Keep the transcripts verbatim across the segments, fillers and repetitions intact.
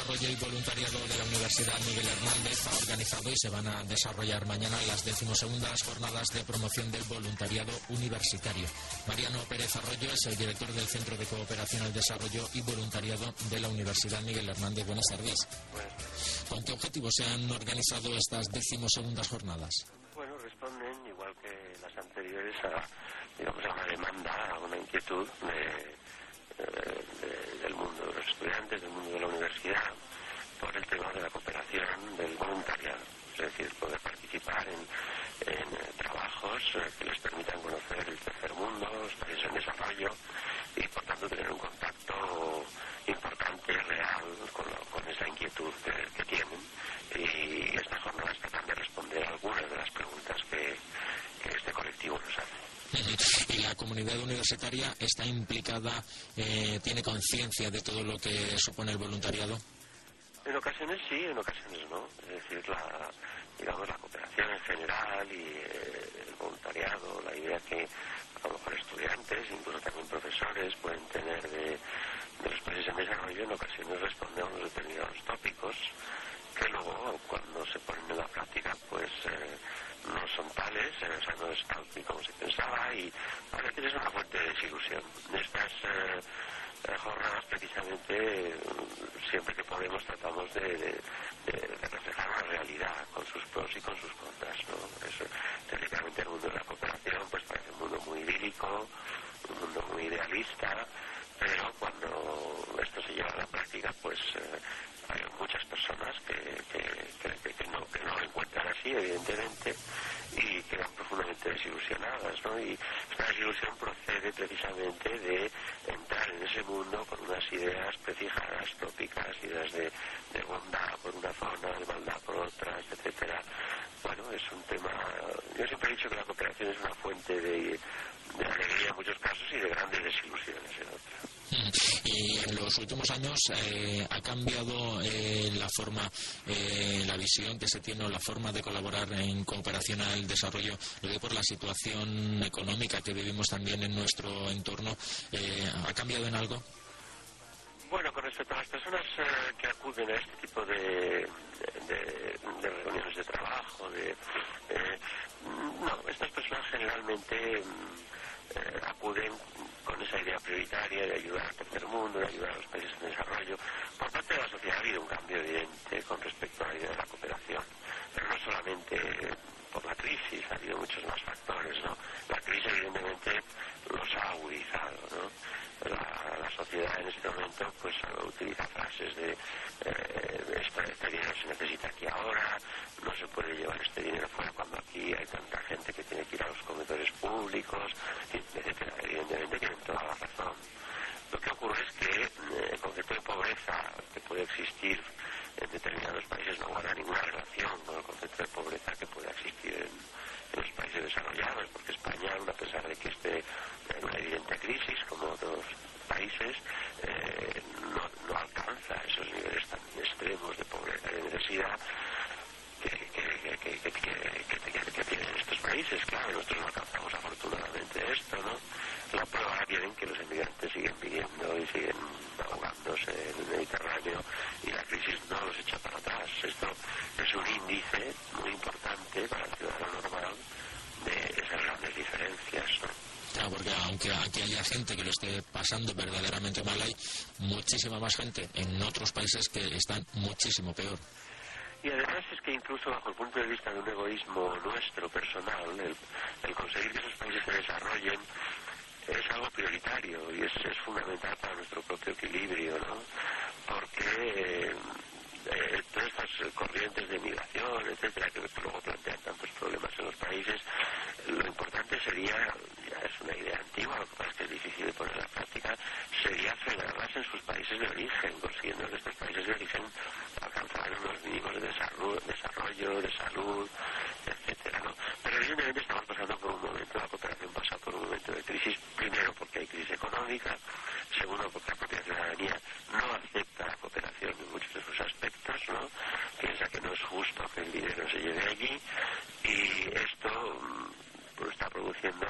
Desarrollo y Voluntariado de la Universidad Miguel Hernández ha organizado y se van a desarrollar mañana las decimosegundas jornadas de promoción del voluntariado universitario. Mariano Pérez Arroyo es el director del Centro de Cooperación al Desarrollo y Voluntariado de la Universidad Miguel Hernández. Buenas tardes. ¿Con qué objetivo se han organizado estas decimosegundas jornadas? Bueno, responden, igual que las anteriores, a, digamos, a una demanda, a una inquietud de... De, del mundo de los estudiantes, del mundo de la universidad, por el tema de la cooperación, del voluntariado, es decir, poder participar en, en trabajos que les permitan conocer el tercer mundo, los países en desarrollo y, por tanto, tener un contacto importante, real, con, lo, con esa inquietud que, que tienen. Y esta jornada tratan de responder a algunas de las preguntas que, que este colectivo nos hace. Y la comunidad universitaria está implicada, eh, tiene conciencia de todo lo que supone el voluntariado. En ocasiones sí, en ocasiones no. Es decir, la, digamos, la cooperación en general y eh, el voluntariado, la idea que a lo mejor estudiantes, incluso también profesores, pueden tener de, de los países en desarrollo, en ocasiones responde a unos determinados tópicos que luego, cuando se ponen en la práctica, pues eh, no son tales, eh, o sea, no es tal y como se pensaba, y a veces es una fuente de desilusión. Estas eh, jornadas, precisamente, siempre que podemos tratamos de, de, de, de reflejar una realidad con sus pros y con sus contras, ¿no? Eso, teóricamente, el mundo de la cooperación pues parece un mundo muy idílico, un mundo muy idealista, pero cuando esto se lleva a la práctica, pues eh, hay muchas personas que, que, que, que, no, que no lo encuentran así, evidentemente, y quedan profundamente desilusionadas, ¿no? Y esta desilusión procede precisamente de entrar en ese mundo con unas ideas prefijadas, tópicas, ideas de, de bondad por una zona, de maldad por otras, etcétera. Bueno, es un tema... Yo siempre he dicho que la cooperación es una fuente de, de alegría en muchos casos y de grandes desilusiones en otras. Y en los últimos años eh, ha cambiado eh, la forma, eh, la visión que se tiene o la forma de colaborar en cooperación al desarrollo, lo digo por la situación económica que vivimos también en nuestro entorno. Eh, ¿Ha cambiado en algo? Bueno, con respecto a las personas eh, que acuden a este tipo de, de, de reuniones de trabajo, de, eh, no, estas personas generalmente eh, acuden con esa idea prioritaria de ayudar al tercer mundo, de ayudar a los países en desarrollo. Por parte de la sociedad ha habido un cambio evidente con respecto a la idea de la cooperación, pero no solamente por la crisis, ha habido muchos más factores, ¿no? La crisis evidentemente los ha agudizado, ¿no? La, la sociedad en este momento pues utiliza frases de eh, este, este dinero se necesita aquí ahora, no se puede llevar este dinero fuera cuando aquí hay tanta gente que tiene que ir a los comedores públicos, etcétera. Evidentemente tienen toda la razón. Lo que ocurre es que eh, el concepto de pobreza que puede existir en determinados países no guarda ninguna relación con el concepto de pobreza que puede existir en, en los países desarrollados, porque España, a pesar de que esté en una evidente crisis como otros países, eh, no, no alcanza esos niveles tan extremos de pobreza y de necesidad que, que, que, que, que, que, que, que tienen estos países. Claro, nosotros no alcanzamos afortunadamente esto, ¿no? La prueba tienen que los emigrantes siguen viniendo y siguen ahogándose en el Mediterráneo y la crisis no los echa para atrás. Esto es un índice muy importante para el ciudadano normal de esas grandes diferencias, ¿no? Claro, porque aunque aquí haya gente que lo esté pasando verdaderamente mal, hay muchísima más gente en otros países que están muchísimo peor. Y además es que incluso bajo el punto de vista de un egoísmo nuestro, personal, el, el conseguir que esos países se desarrollen es algo prioritario y es, es fundamental para nuestro propio equilibrio, ¿no? Porque eh, eh, todas estas corrientes de migración, etcétera, que luego plantean tantos problemas en los países, lo importante sería, ya es una idea antigua, lo que pasa es que es difícil de poner en la práctica, sería frenarlas en sus países de origen, consiguiendo que estos países de origen alcanzaran unos mínimos de desarrollo, desarrollo de salud, etcétera, ¿no? Pero evidentemente estamos pasando por un momento, la cooperación pasa por un momento de crisis, primero porque hay crisis económica, segundo porque la propia ciudadanía no acepta la cooperación en muchos de sus aspectos, ¿no? Piensa que no es justo que el dinero se lleve allí y esto pues está produciendo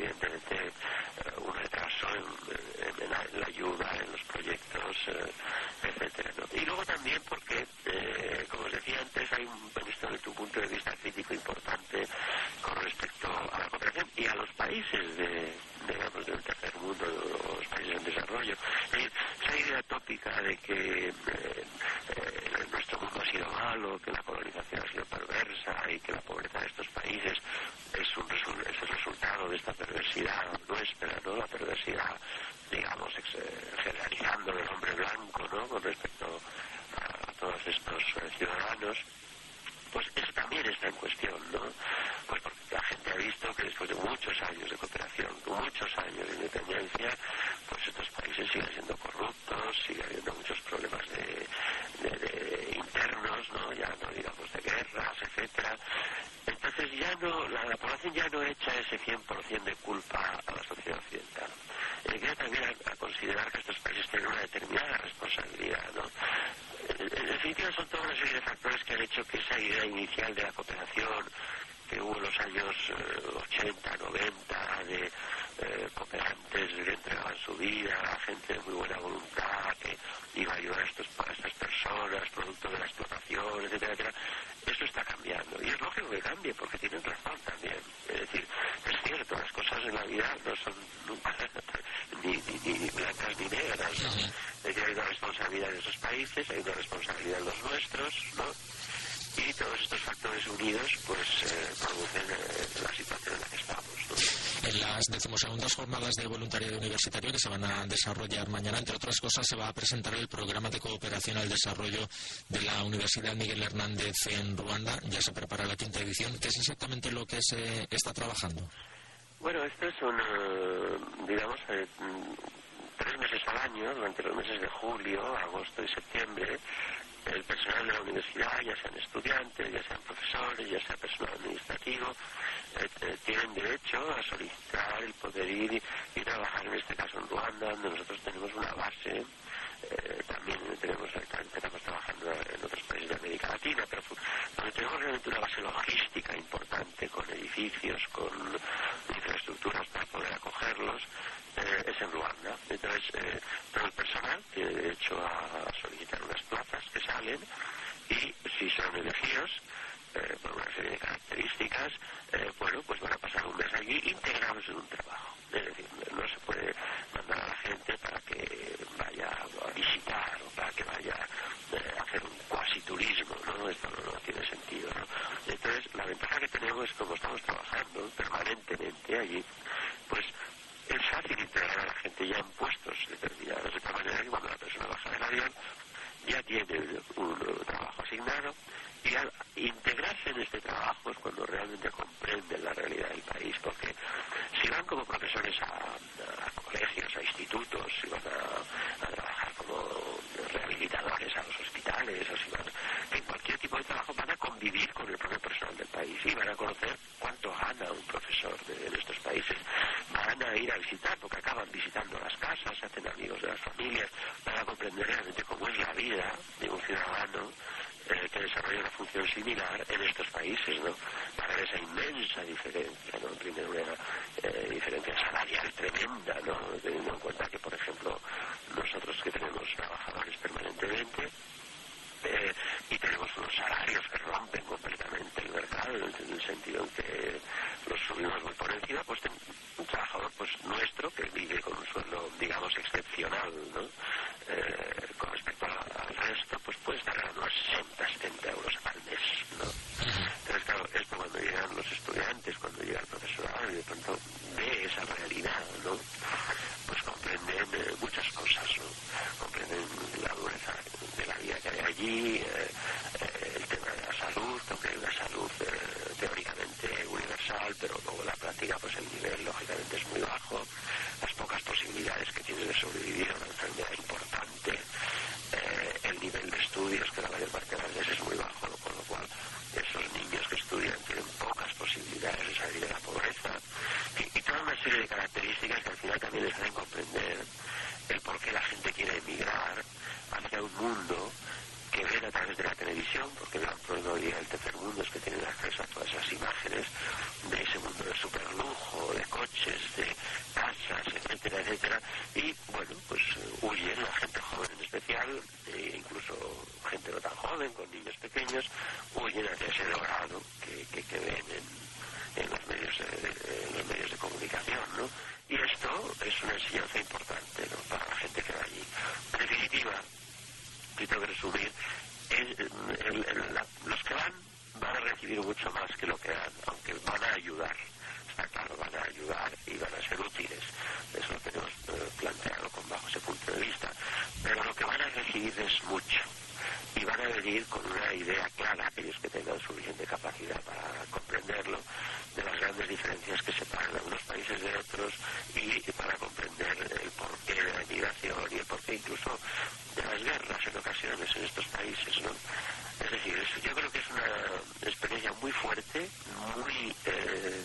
evidentemente un retraso en, en, en, la, en la ayuda, en los proyectos, eh, etcétera, ¿no? Y luego también porque, eh, como os decía antes, hay un, visto desde tu punto de vista crítico importante con respecto a la cooperación y a los países de, digamos, del tercer mundo, o los países en desarrollo. Eh, esa idea tópica de que eh, eh, nuestro mundo ha sido malo, que la colonización ha sido perversa y que la pobreza de estos países es, un, es el resultado de esta perversidad nuestra, ¿no? La perversidad, digamos, ex, generalizando del hombre blanco, ¿no? Con respecto a, a todos estos eh, ciudadanos, pues eso también está en cuestión, ¿no? Pues porque la gente ha visto que después de muchos años de cooperación, muchos años de independencia, pues estos países siguen siendo corruptos, sigue habiendo muchos problemas de, de, de internos, ¿no? Ya no digamos de guerras, etcétera. Entonces ya no, la, la población ya no echa ese cien por ciento de culpa a la sociedad occidental. Empieza también a, a considerar que estos países tienen una determinada responsabilidad, ¿no? En definitiva, son toda una serie de factores que han hecho que esa idea inicial de la cooperación que hubo en los años eh, ochenta, noventa, de eh, cooperantes que entregaban su vida, gente de muy buena voluntad que iba a ayudar a, estos, a estas personas, producto de la explotación, etcétera, etcétera. Esto está cambiando y es lógico que cambie porque tienen razón también. Es decir, es cierto, las cosas en la vida no son nunca ni, ni, ni blancas ni negras, ¿no? Es decir, hay una responsabilidad en esos países, hay una responsabilidad en los nuestros, ¿no? Y todos estos factores unidos pues eh, producen eh, la situación en la que estamos, ¿no? En las decimosegundas jornadas de voluntariado universitario que se van a desarrollar mañana, entre otras cosas, se va a presentar el programa de cooperación al desarrollo de la Universidad Miguel Hernández en Ruanda. Ya se prepara la quinta edición. ¿Qué es exactamente lo que se está trabajando? Bueno, esto es un, digamos, eh, tres meses al año, durante los meses de julio, agosto y septiembre. El personal de la universidad, ya sean estudiantes, ya sean profesores, ya sea personal administrativo, eh, eh, tienen derecho a solicitar el poder ir y, y trabajar, en este caso en Ruanda, donde nosotros tenemos una base. Eh, también tenemos, estamos trabajando en otros países de América Latina, pero donde tenemos realmente una base logística importante, con edificios, con infraestructuras para poder acogerlos, eh, es en Ruanda. Entonces, eh, todo el personal tiene derecho a solicitar unas plazas que salen y si son elegidos eh, por una serie de características, eh, bueno, pues van a pasar un mes allí integrados en un trabajo. Es decir, no se puede mandar a la gente para que vaya a visitar o para que vaya eh, a hacer un cuasi turismo, ¿no? Esto no, no tiene sentido, ¿no? Entonces, la ventaja que tenemos es como estamos trabajando permanentemente allí, pues es fácil integrar a la gente ya en puestos determinados, de tal manera que cuando la persona baja del avión ya tiene un trabajo asignado y al integrarse en este trabajo es cuando realmente comprenden la realidad del país, porque si van como profesores a, a colegios, a institutos, si van a, a trabajar como rehabilitadores a los hospitales, o si van en cualquier tipo de trabajo, van a convivir con el propio personal del país y van a conocer cuánto gana un profesor de, de estos países, van a ir a visitar, porque acaban visitando las casas, se hacen amigos de las familias, van a comprender realmente cómo es la vida de un ciudadano eh, que desarrolla una función similar en estos países, ¿no? Para ver esa inmensa diferencia, ¿no? Primero una eh, diferencia salarial tremenda, ¿no? Teniendo en cuenta que, por ejemplo, nosotros que tenemos trabajadores permanentemente eh, y tenemos unos salarios que rompen completamente el mercado, en el sentido en que los subimos muy por encima, pues un trabajador pues nuestro que vive con un sueldo, digamos, excepcional, ¿no? Eh, con respecto a, al resto, pues puede estar ganando unos sesenta, setenta euros al mes, ¿no? Entonces, claro, esto cuando llegan los estudiantes, cuando llega el profesorado y de pronto ve esa realidad, ¿no? Pues comprenden eh, muchas cosas, ¿no? Comprenden la dureza de la vida que hay allí, eh, eh, el tema de la salud, aunque hay una salud eh, teóricamente universal, pero luego en la práctica pues el nivel lógicamente es muy bajo, las pocas posibilidades que tienes de sobrevivir a una enfermedad importante, eh, el nivel de estudios que la mayor parte de las veces es muy bajo, ¿no? Con lo cual esos niños que estudian tienen pocas posibilidades de salir de la pobreza y, y toda una serie de características que al final también les hacen comprender el por qué la gente quiere emigrar hacia un mundo que ven gente no tan joven, con niños pequeños, huyen hacia ese logrado que, que, que ven en, en, los medios de, en los medios de comunicación, ¿no? Y esto es una enseñanza importante, ¿no?, para la gente que va allí. En definitiva, si tengo que resumir, el, el, el, la, los que van van a recibir mucho más que lo que dan, aunque van a ayudar. Está claro, van a ayudar y van a ser útiles. Eso lo tenemos eh, planteado con bajo ese punto de vista. Pero lo que van a recibir es mucho. Y van a venir con una idea clara, aquellos que tengan suficiente capacidad para comprenderlo, de las grandes diferencias que separan a unos países de otros y para comprender el porqué de la inmigración y el porqué incluso de las guerras en ocasiones en estos países, ¿no? Es decir, yo creo que es una experiencia muy fuerte, muy eh,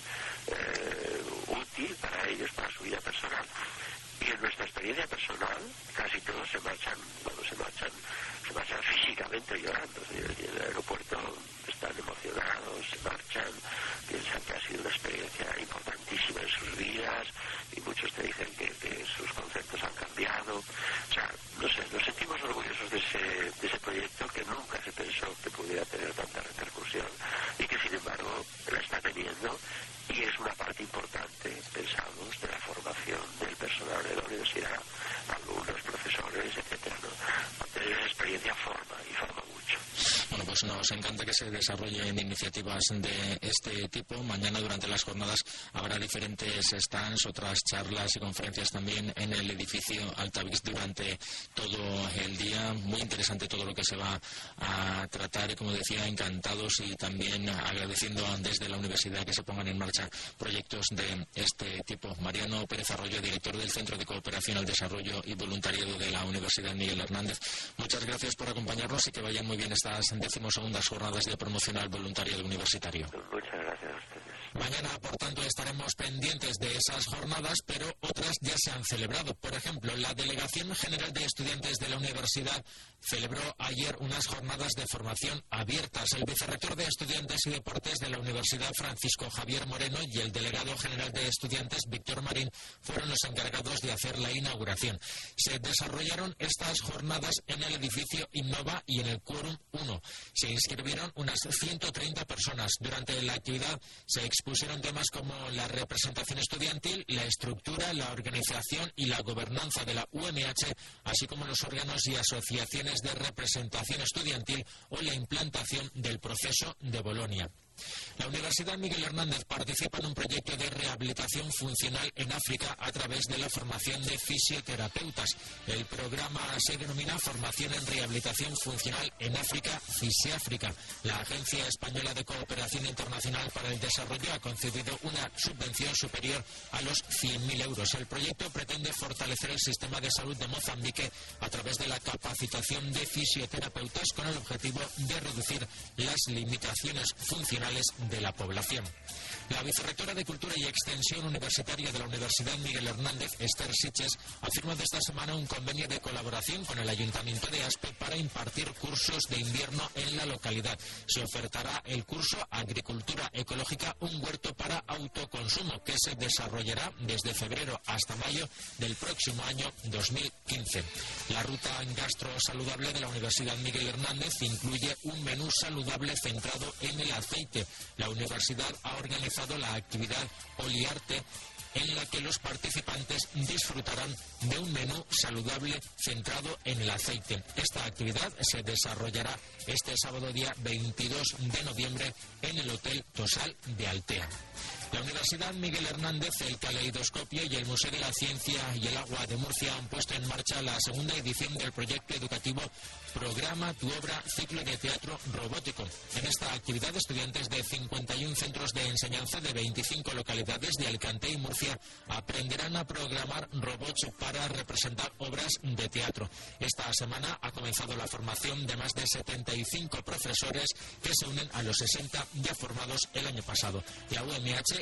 eh, útil para ellos, para su vida personal. Y en nuestra experiencia personal, casi todos se marchan, bueno, se marchan, se marchan físicamente llorando. En el aeropuerto están emocionados, se marchan, piensan que ha sido una experiencia importantísima en sus vidas, y muchos te dicen que, que sus conceptos han cambiado. O sea, no sé, nos sentimos orgullosos de ese, de ese proyecto que nunca se pensó que pudiera tener tanta repercusión y que sin embargo la está teniendo, y es una parte importante, pensamos, de la formación del personal de la universidad, alumnos, profesores, etcétera, ¿no? Entonces, esa experiencia forma y forma mucho. Bueno, pues nos encanta que se desarrollen iniciativas de este tipo. Mañana durante las jornadas habrá diferentes stands, otras charlas y conferencias también en el edificio Altavix durante todo el día. Muy interesante todo lo que se va a tratar y, como decía, encantados y también agradeciendo desde la universidad que se pongan en marcha proyectos de este tipo. Mariano Pérez Arroyo, director del Centro de Cooperación al Desarrollo y Voluntariado de la Universidad Miguel Hernández. Muchas gracias por acompañarnos y que vayan muy bien estas decimosegundas jornadas de promoción al voluntariado universitario. Muchas gracias a ustedes. Mañana, por tanto, estaremos pendientes de esas jornadas, pero otras ya se han celebrado. Por ejemplo, la Delegación General de Estudiantes de la Universidad celebró ayer unas jornadas de formación abiertas. El vicerrector de Estudiantes y Deportes de la Universidad, Francisco Javier Moreno, y el delegado general de Estudiantes, Víctor Marín, fueron los encargados de hacer la inauguración. Se desarrollaron estas jornadas en el edificio Innova y en el Quórum uno. Se inscribieron unas ciento treinta personas. Durante la actividad se expusieron temas como la representación estudiantil, la estructura, la organización y la gobernanza de la U M H, así como los órganos y asociaciones de representación estudiantil o la implantación del proceso de Bolonia. La Universidad Miguel Hernández participa en un proyecto de rehabilitación funcional en África a través de la formación de fisioterapeutas. El programa se denomina Formación en Rehabilitación Funcional en África, FISIÁfrica. La Agencia Española de Cooperación Internacional para el Desarrollo ha concedido una subvención superior a los cien mil euros. El proyecto pretende fortalecer el sistema de salud de Mozambique a través de la capacitación de fisioterapeutas con el objetivo de reducir las limitaciones funcionales de la población. La vicerrectora de Cultura y Extensión Universitaria de la Universidad Miguel Hernández, Esther Siches, ha firmado esta semana un convenio de colaboración con el Ayuntamiento de Aspe para impartir cursos de invierno en la localidad. Se ofertará el curso Agricultura Ecológica, un huerto para autoconsumo, que se desarrollará desde febrero hasta mayo del próximo año dos mil quince. La ruta gastro saludable de la Universidad Miguel Hernández incluye un menú saludable centrado en el aceite. La universidad ha organizado la actividad Oliarte, en la que los participantes disfrutarán de un menú saludable centrado en el aceite. Esta actividad se desarrollará este sábado día veintidós de noviembre en el Hotel Tosal de Altea. La Universidad Miguel Hernández, el Caleidoscopio y el Museo de la Ciencia y el Agua de Murcia han puesto en marcha la segunda edición del proyecto educativo Programa tu obra, ciclo de teatro robótico. En esta actividad, estudiantes de cincuenta y uno centros de enseñanza de veinticinco localidades de Alicante y Murcia aprenderán a programar robots para representar obras de teatro. Esta semana ha comenzado la formación de más de setenta y cinco profesores que se unen a los sesenta ya formados el año pasado. La U M H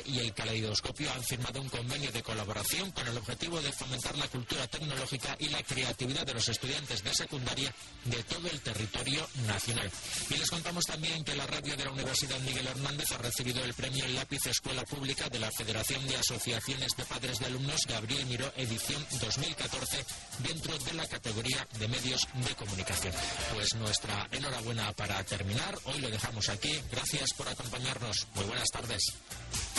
L y el Caleidoscopio han firmado un convenio de colaboración con el objetivo de fomentar la cultura tecnológica y la creatividad de los estudiantes de secundaria de todo el territorio nacional. Y les contamos también que la radio de la Universidad Miguel Hernández ha recibido el premio Lápiz Escuela Pública de la Federación de Asociaciones de Padres de Alumnos Gabriel Miró, edición dos mil catorce, dentro de la categoría de medios de comunicación. Pues nuestra enhorabuena para terminar. Hoy lo dejamos aquí. Gracias por acompañarnos. Muy buenas tardes.